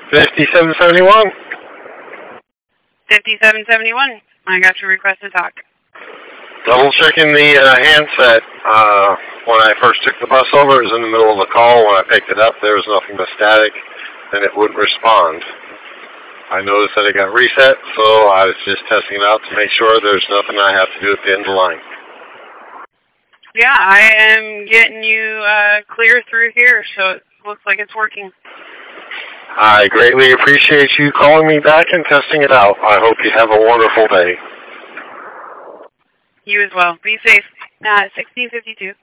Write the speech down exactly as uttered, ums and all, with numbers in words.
fifty-seven seventy-one. fifty-seven seventy-one. I got your request to talk. Double checking the uh, handset. Uh, when I first took the bus over, it was in the middle of a call. When I picked it up, there was nothing but static, and it wouldn't respond. I noticed that it got reset, so I was just testing it out to make sure there's nothing I have to do at the end of the line. Yeah, I am getting you uh, clear through here, so it looks like it's working. I greatly appreciate you calling me back and testing it out. I hope you have a wonderful day. You as well. Be safe. Uh, sixteen fifty-two.